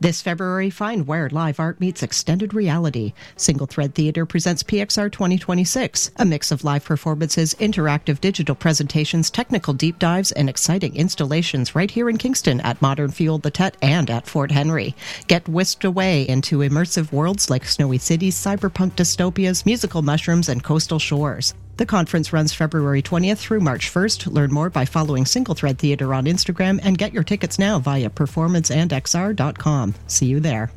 This February, find where live art meets extended reality. Single Thread Theater presents PXR 2026, a mix of live performances, interactive digital presentations, technical deep dives, and exciting installations right here in Kingston at Modern Fuel the Tet and at Fort Henry. Get whisked away into immersive worlds like snowy cities, cyberpunk dystopias, musical mushrooms, and coastal shores. The conference runs February 20th through March 1st. Learn more by following Single Thread Theater on Instagram and get your tickets now via performanceandxr.com. See you there.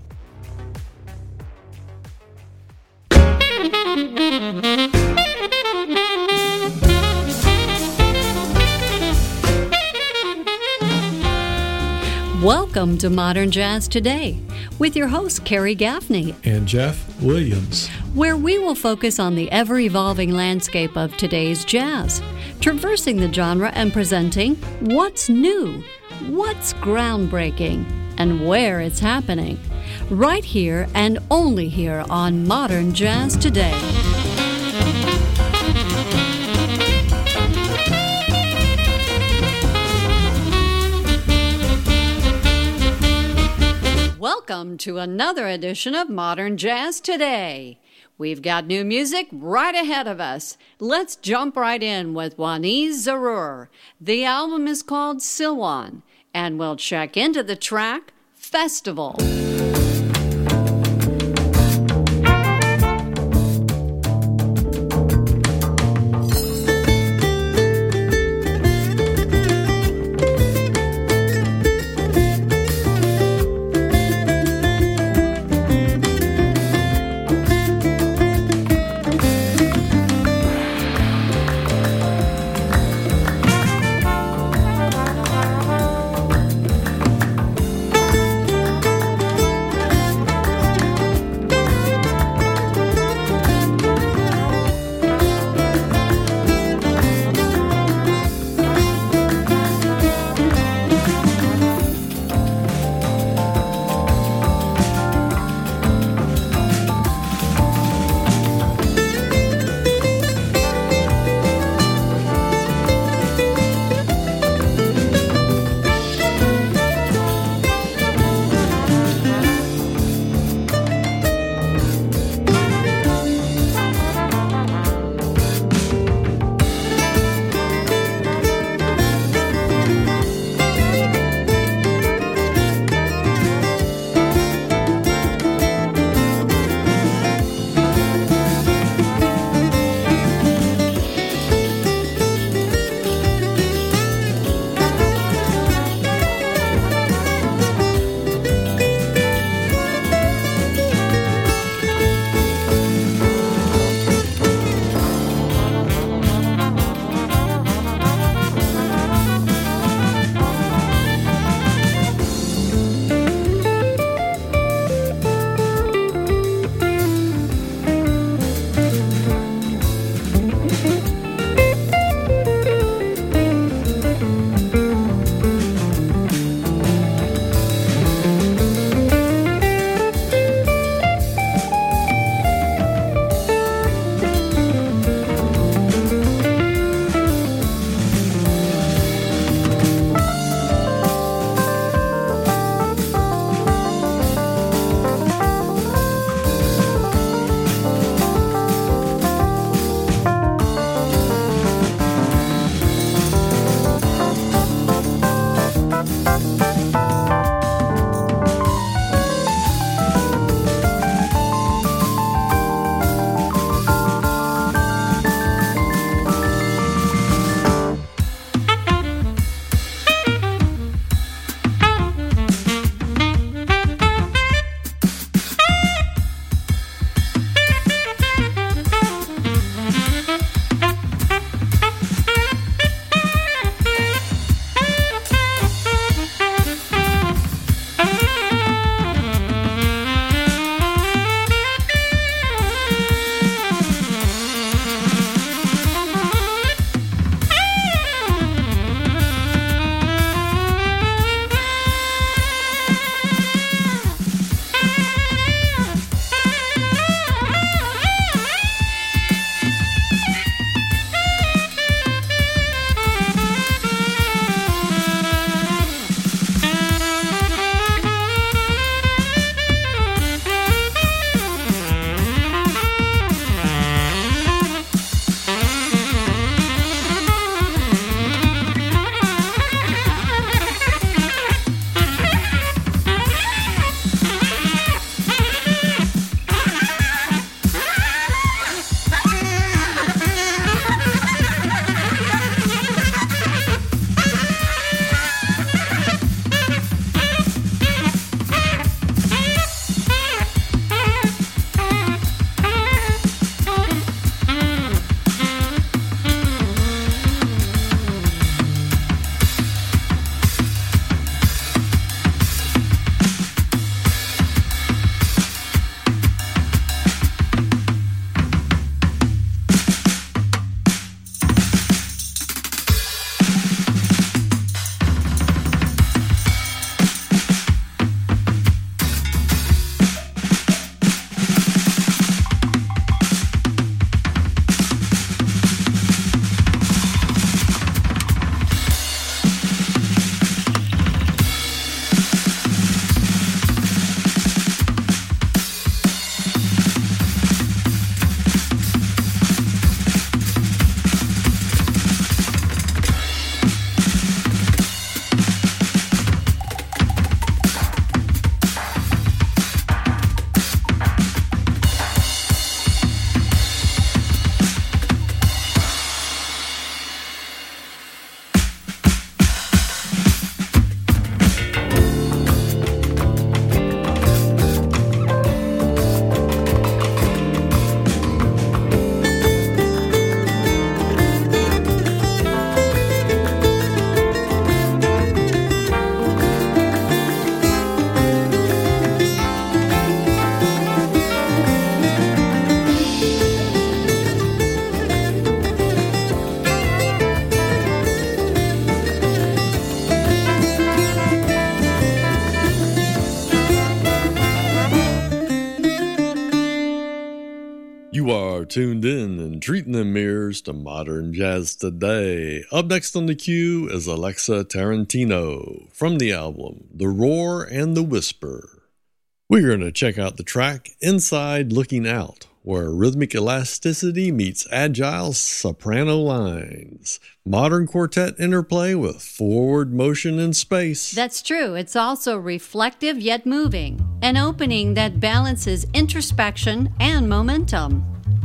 Welcome to Modern Jazz Today with your host Carrie Gaffney and Jeff Williams, where we will focus on the ever-evolving landscape of today's jazz, traversing the genre and presenting what's new, what's groundbreaking, and where it's happening, right here and only here on Modern Jazz Today. Welcome to another edition of Modern Jazz Today. We've got new music right ahead of us. Let's jump right in with Waniz Zarour. The album is called Silwan, and we'll check into the track Festival. tuned in and treating them ears to modern jazz today. Up next on the queue is Alexa Tarantino from the album The Roar and the Whisper. We're going to check out the track Inside Looking Out, where rhythmic elasticity meets agile soprano lines. Modern quartet interplay with forward motion in space. That's true. It's also reflective yet moving. An opening that balances introspection and momentum.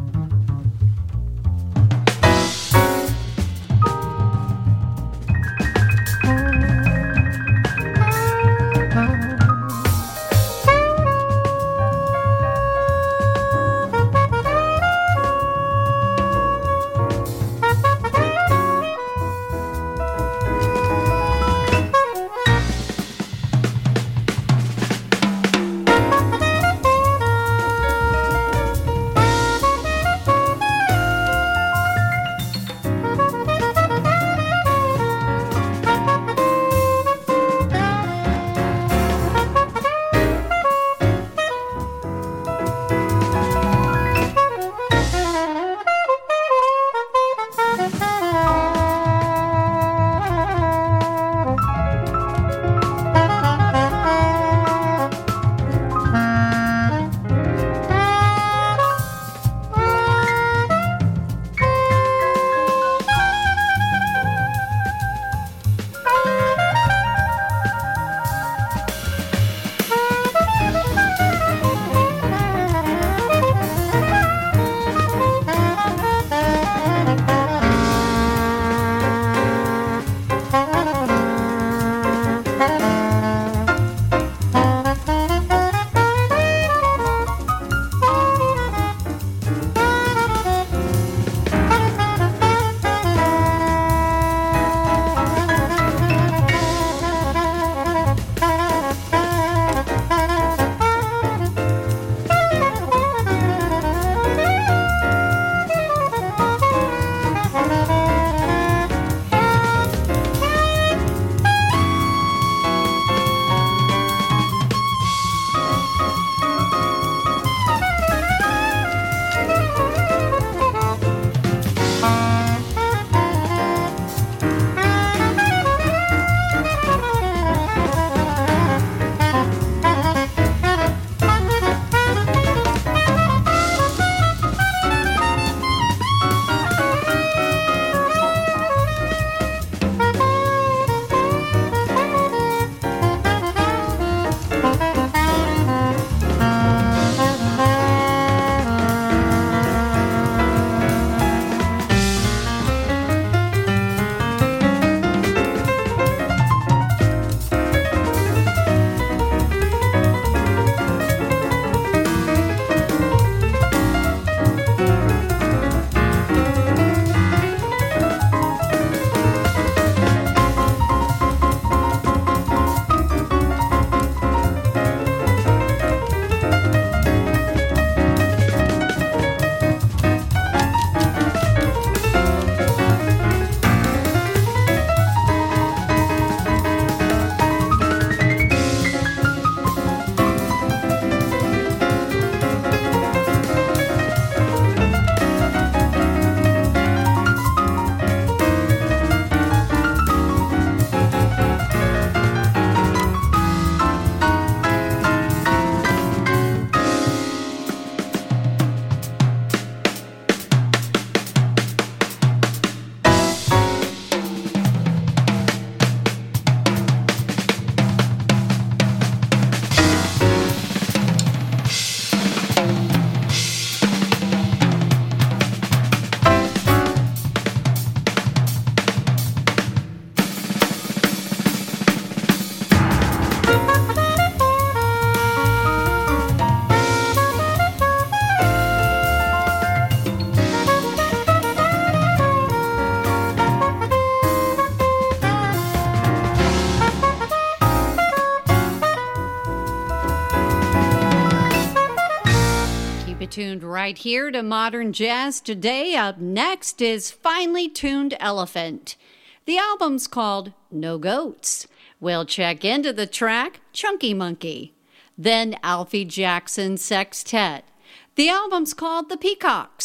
tuned right here to Modern Jazz today. Up next is Finely Tuned Elephant. The album's called No Goats. We'll check into the track Chunky Monkey. Then Alfie Jackson Sextet. The album's called The Peacocks.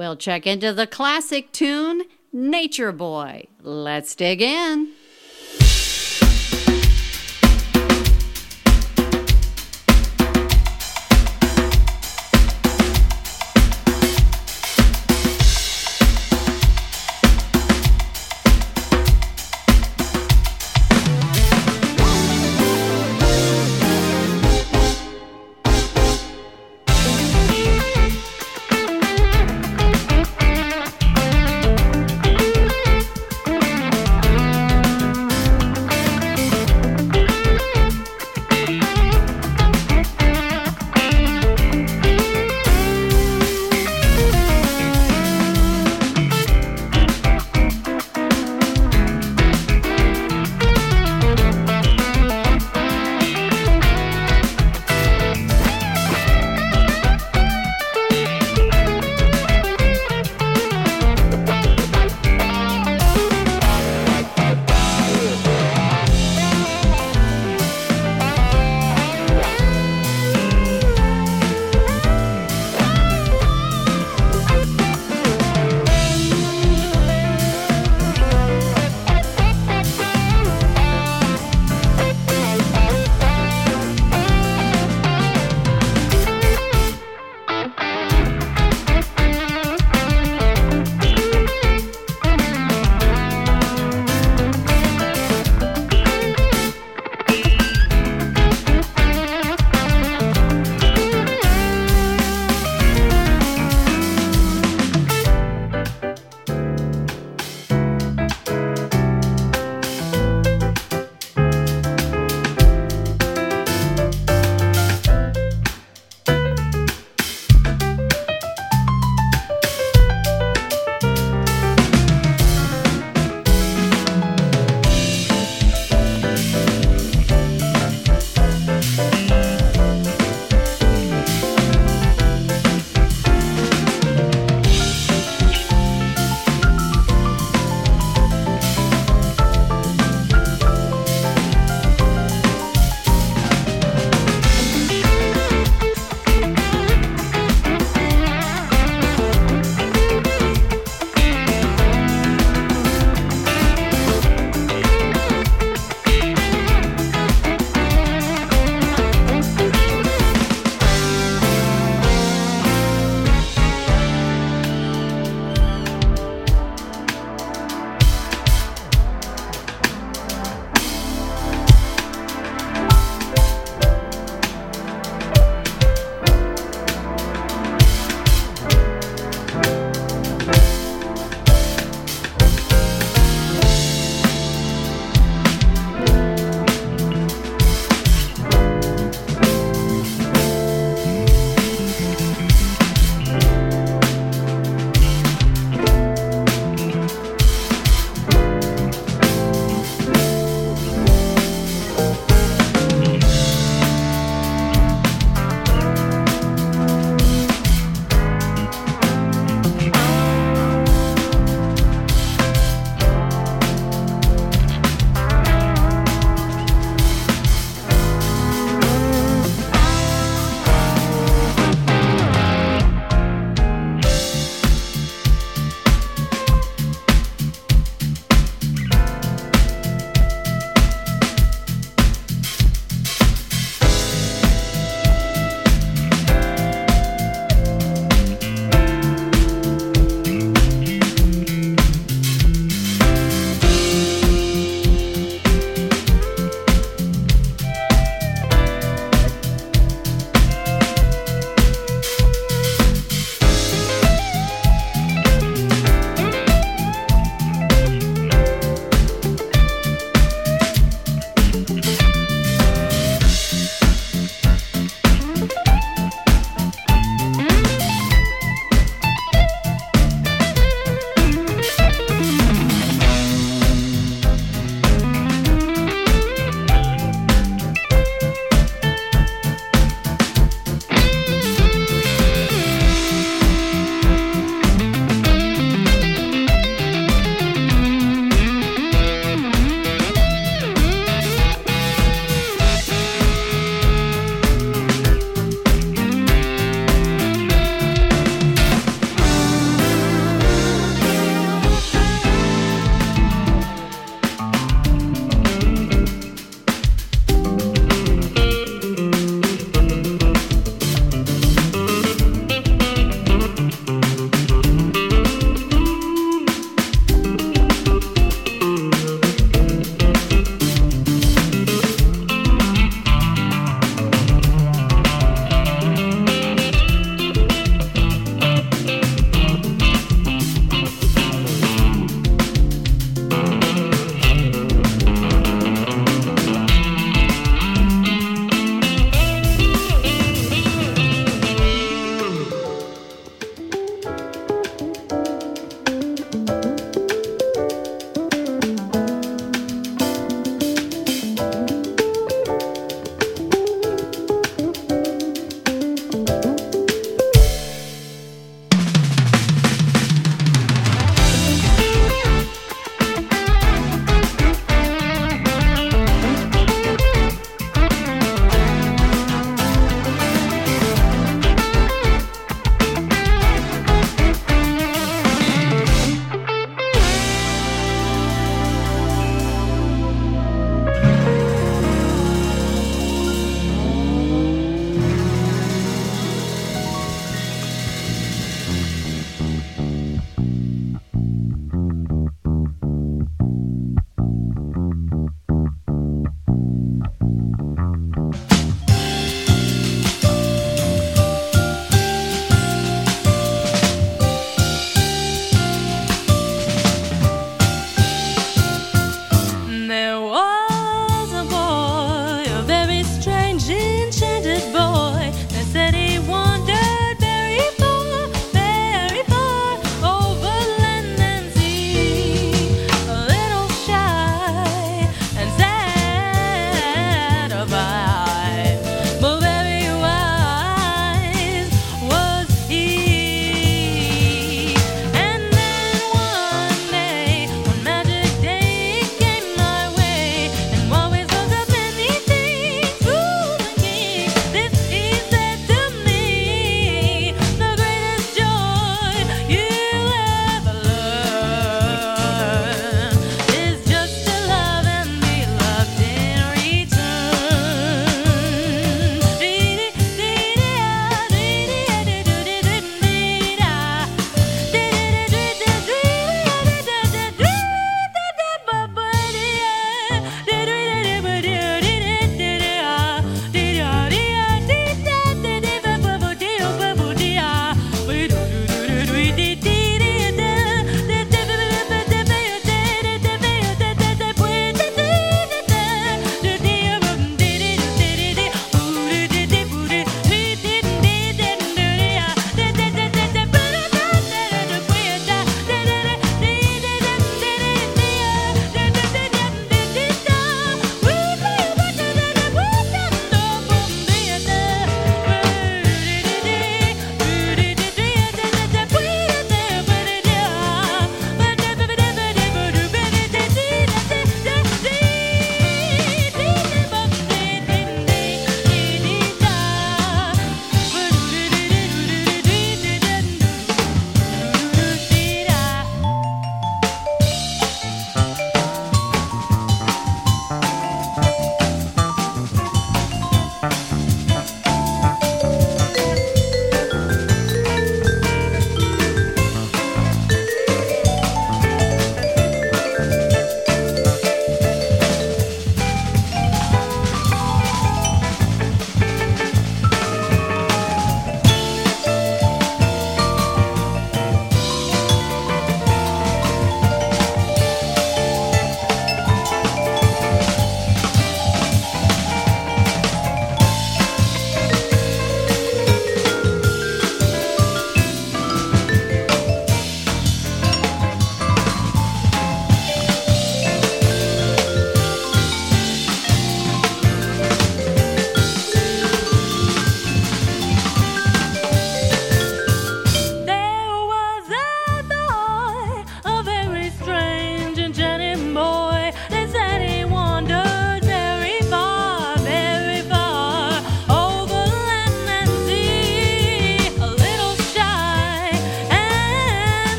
We'll check into the classic tune, Nature Boy. Let's dig in.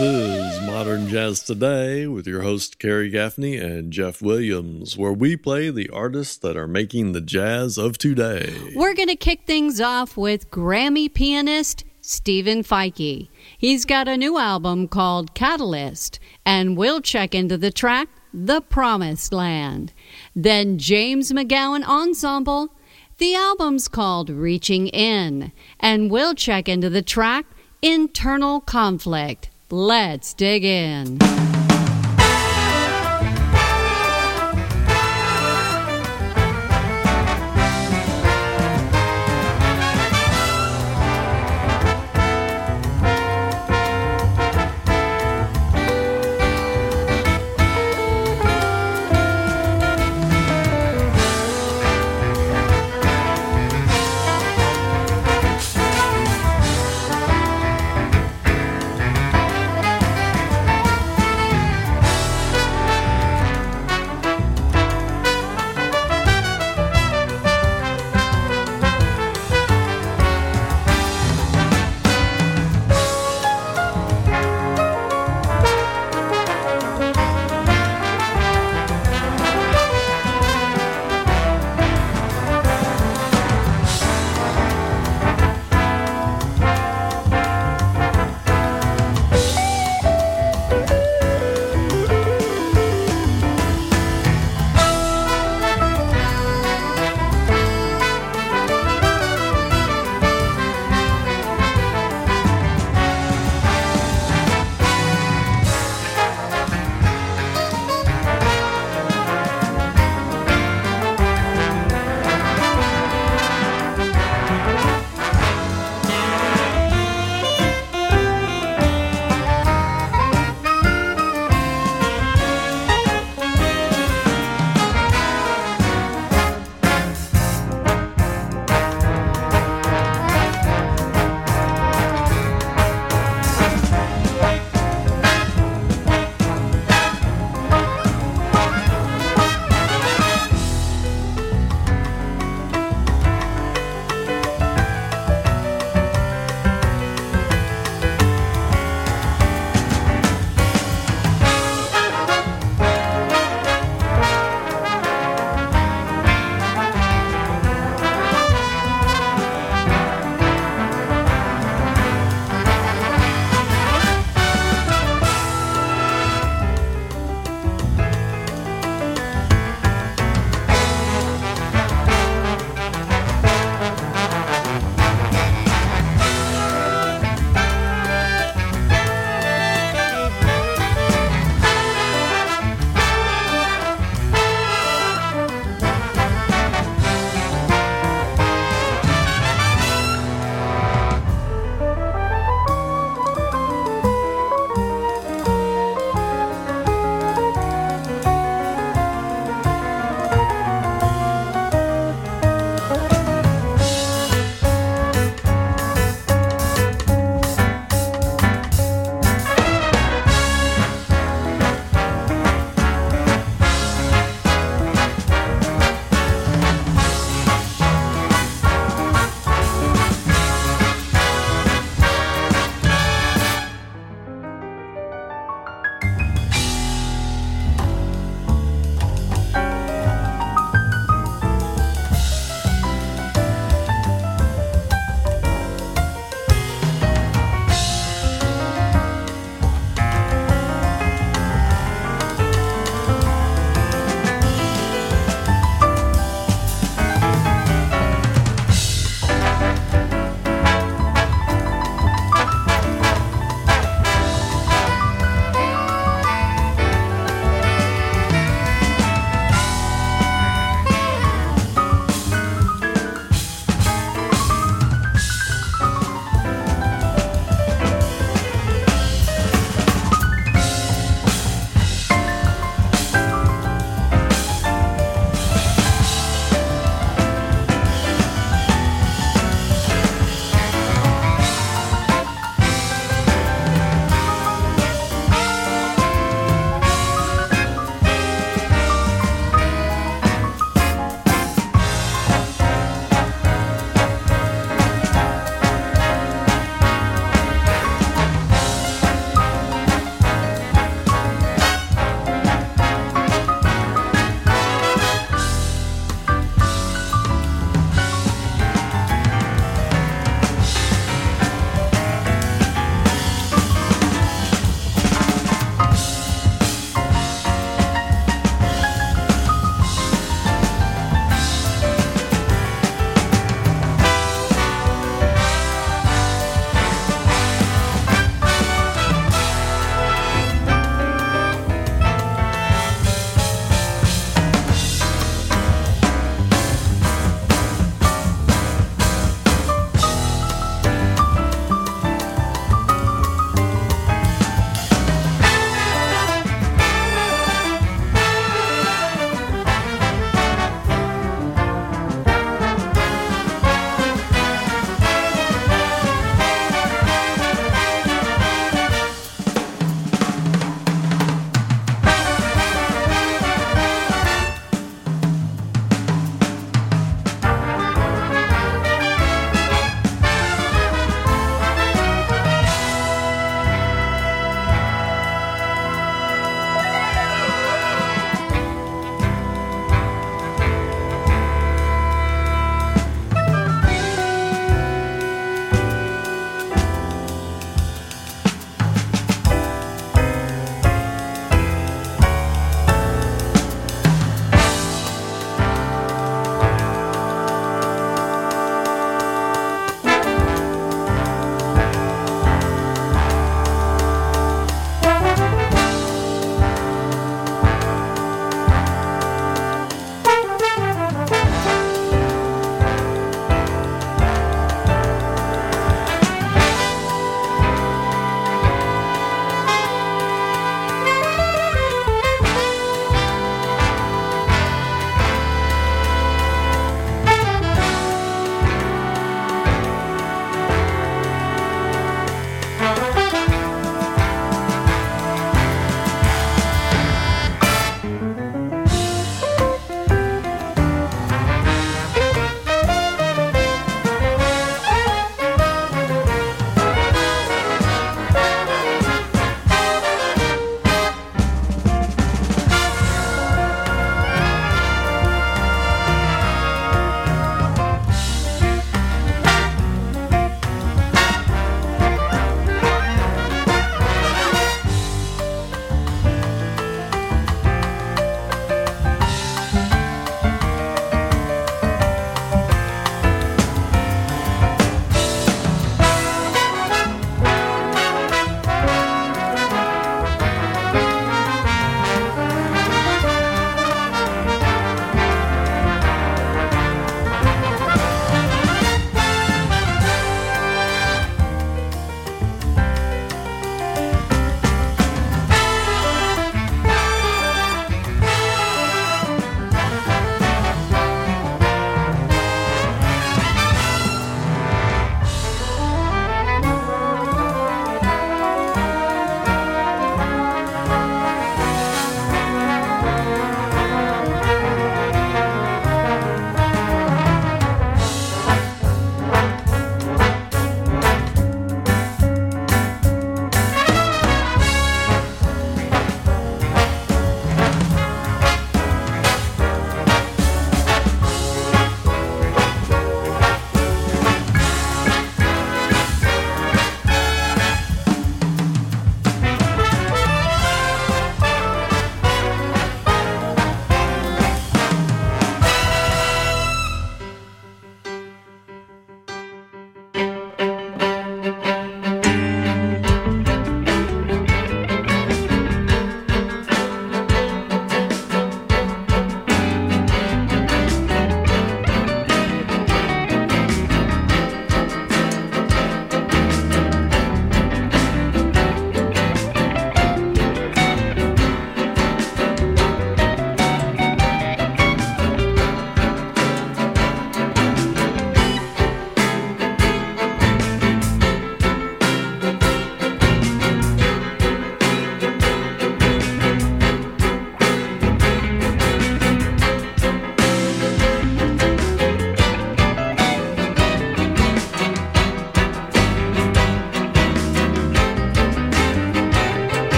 is Modern Jazz Today with your host Kerry Gaffney and Jeff Williams, where we play the artists that are making the jazz of today. We're going to kick things off with Grammy pianist Stephen Feige. He's got a new album called Catalyst, and we'll check into the track The Promised Land. Then James McGowan Ensemble. The album's called Reaching In, and we'll check into the track Internal Conflict. Let's dig in.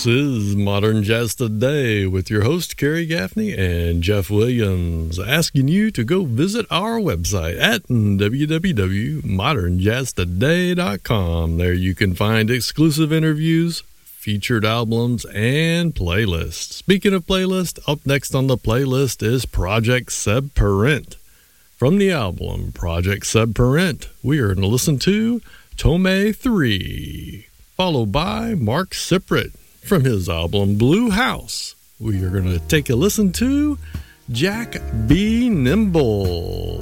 This is Modern Jazz Today with your host, Kerry Gaffney and Jeff Williams, asking you to go visit our website at www.modernjazztoday.com. There you can find exclusive interviews, featured albums, and playlists. Speaking of playlists, up next on the playlist is Project Seb Parent. From the album Project Seb Parent, we are going to listen to Tome 3, followed by Mark Siprit. From his album Blue House, we are going to take a listen to Jack B. Nimble.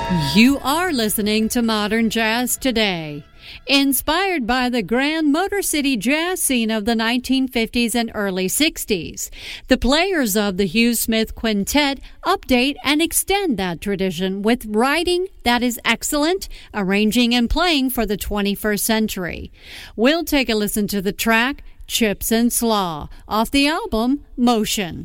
You are listening to Modern Jazz Today. Inspired by the grand Motor City jazz scene of the 1950s and early 60s, the players of the Hugh Smith Quintet update and extend that tradition with writing that is excellent, arranging and playing for the 21st century. We'll take a listen to the track Chips and Slaw off the album Motion.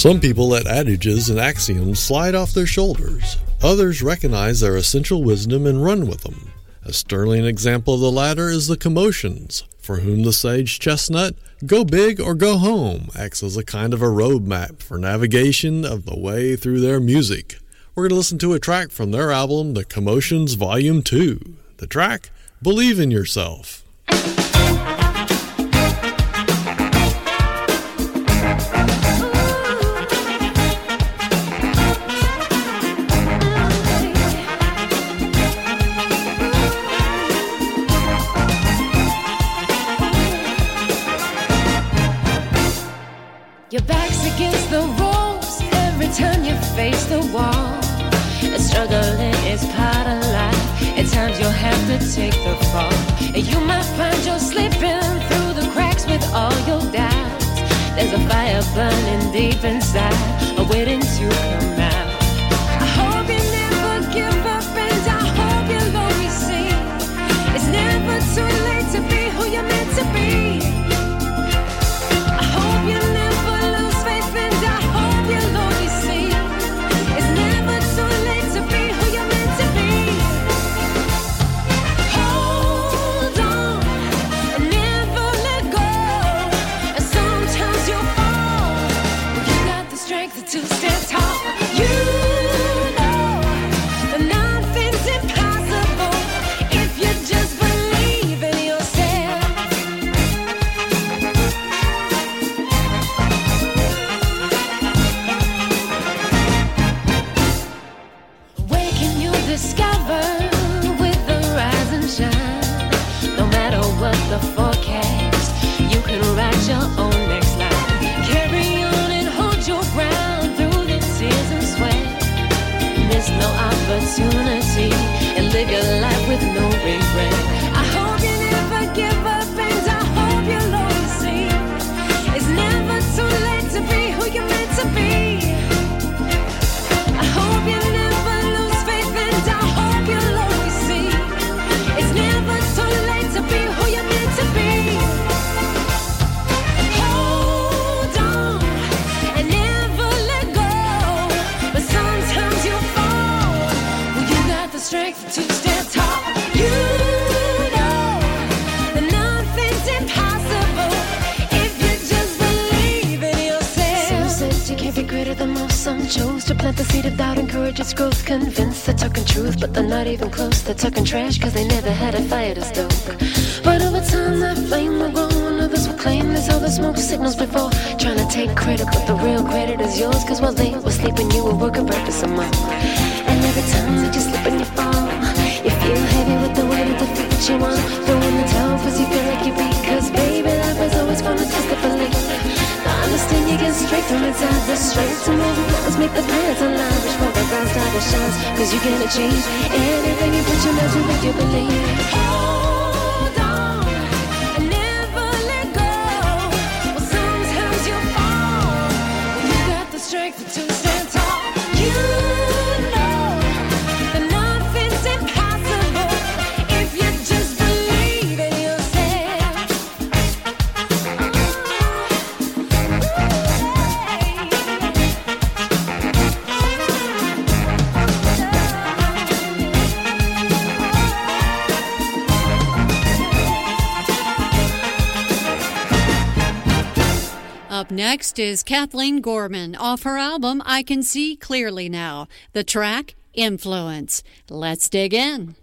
Some people let adages and axioms slide off their shoulders. Others recognize their essential wisdom and run with them. A sterling example of the latter is the Commotions, for whom the sage chestnut, go big or go home, acts as a kind of a roadmap for navigation of the way through their music. We're going to listen to a track from their album, The Commotions Volume 2. The track, Believe in Yourself. Your back's against the ropes every time you face the wall. The struggling is part of life. At times you'll have to take the fall. And you might find you're slipping through the cracks with all your doubts. There's a fire burning deep inside, waiting to come out. I hope you never give up, and I hope you'll always see it's never too late to be who you're meant to be. I hope you never to stand tall. You know that nothing's impossible if you just believe in yourself. Where can you discover with the rise and shine? No matter what the forecast, you can write your own next line. Carry on and hold your ground. No opportunity and live your life with no regret. I hope you never give up, and I hope you'll always see it's never too late to be who you're meant to be. I hope you never lose faith, and I hope you'll always see it's never too late to be who you're meant to be. Hold on and never let go, but sometimes you strength to stand tall. You know that nothing's impossible if you just believe in yourself. Some said you can't be greater than most. Some chose to plant the seed of doubt, encourage its growth. Convinced they're talking truth, but they're not even close. They're talking trash because they never had a fire to stoke. But over time that flame will grow, and others will claim they saw the smoke signals before. Trying to take credit, but the real credit is yours. Cause while they were sleeping, you were working purpose some more. And every time that you slip and you fall, you feel heavy with the weight of defeat. You want to throw in the towel cause you feel like you're weak. Cause baby, life is always gonna test the belief. I understand you get straight from inside. The strength to move mountains, make the plans align. Reach for the brown star that shines, cause you can achieve anything you put your mind to if you believe. Hold on and never let go. Well, sometimes you fall, you got the strength to stand tall. You Up next is Kathleen Gorman off her album I Can See Clearly Now. The track, Influence. Let's dig in.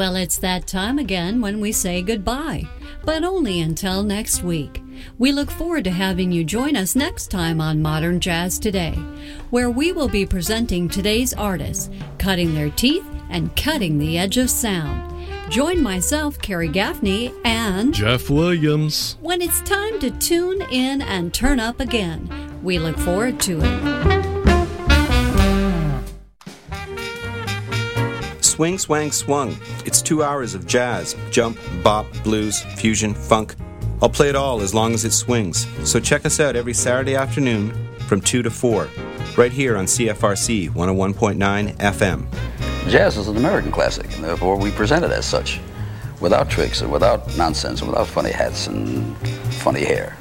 Well, it's that time again when we say goodbye, but only until next week. We look forward to having you join us next time on Modern Jazz Today, where we will be presenting today's artists, cutting their teeth and cutting the edge of sound. Join myself, Carrie Gaffney, and Jeff Williams when it's time to tune in and turn up again. We look forward to it. Swing, swang, swung. It's 2 hours of jazz, jump, bop, blues, fusion, funk. I'll play it all as long as it swings. So check us out every Saturday afternoon from 2 to 4, right here on CFRC 101.9 FM. Jazz is an American classic, and therefore we present it as such, without tricks and without nonsense and without funny hats and funny hair.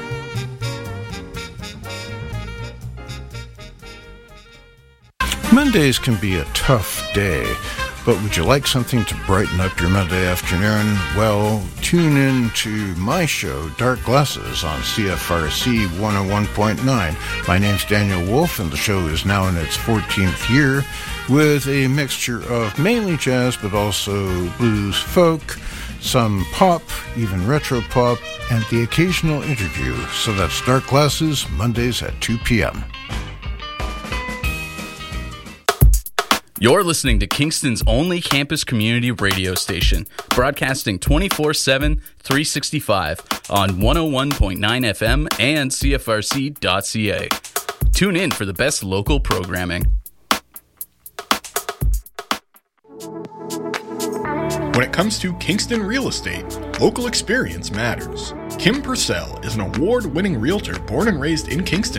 Mondays can be a tough day, but would you like something to brighten up your Monday afternoon? Well, tune in to my show, Dark Glasses, on CFRC 101.9. My name's Daniel Wolf, and the show is now in its 14th year, with a mixture of mainly jazz, but also blues, folk, some pop, even retro pop, and the occasional interview. So that's Dark Glasses, Mondays at 2 p.m. You're listening to Kingston's only campus community radio station, broadcasting 24/7, 365 on 101.9 FM and CFRC.ca. Tune in for the best local programming. When it comes to Kingston real estate, local experience matters. Kim Purcell is an award-winning realtor born and raised in Kingston.